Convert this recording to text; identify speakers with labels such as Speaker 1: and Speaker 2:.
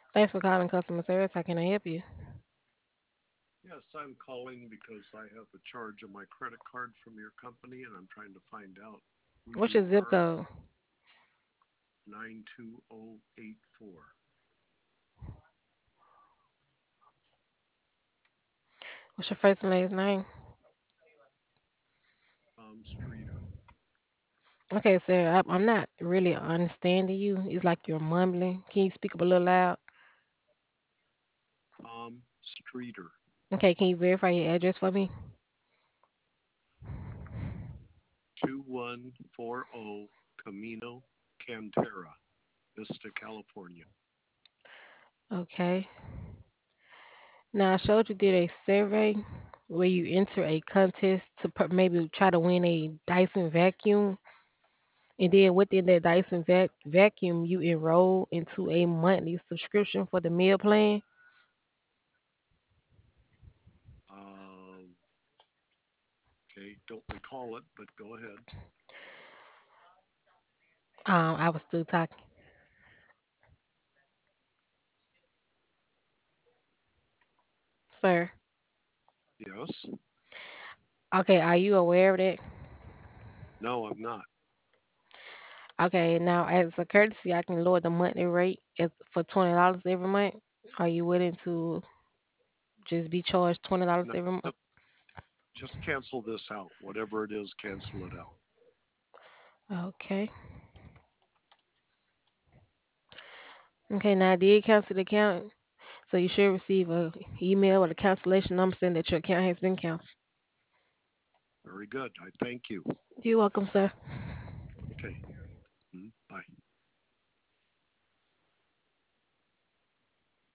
Speaker 1: Thanks for calling customer service. How can I help you?
Speaker 2: Yes, I'm calling because I have a charge on my credit card from your company and I'm trying to find out who
Speaker 1: What's
Speaker 2: you
Speaker 1: your zip
Speaker 2: are.
Speaker 1: code?
Speaker 2: 92084.
Speaker 1: What's your first and last name?
Speaker 2: Streeter.
Speaker 1: Okay, sir. I'm not really understanding you. It's like you're mumbling. Can you speak up a little loud?
Speaker 2: Streeter.
Speaker 1: Okay, can you verify your address for me?
Speaker 2: 2140 Camino Cantera, Vista, California.
Speaker 1: Okay. Now I showed you did a survey where you enter a contest to maybe try to win a Dyson vacuum, and then within that Dyson vacuum, you enroll into a monthly subscription for the meal plan.
Speaker 2: Um, okay, don't recall it, but go ahead.
Speaker 1: I was still talking, sir.
Speaker 2: Yes.
Speaker 1: Okay, are you aware of that?
Speaker 2: No, I'm not.
Speaker 1: Okay, now as a courtesy, I can lower the monthly rate for $20 every month. Are you willing to just be charged $20
Speaker 2: No,
Speaker 1: every month?
Speaker 2: just cancel this out. Whatever it is, cancel it out.
Speaker 1: Okay. Okay, now I did cancel the account, so you should receive a email with a cancellation number saying that your account has been canceled.
Speaker 2: Very good. I thank you.
Speaker 1: You're welcome, sir.
Speaker 2: Okay.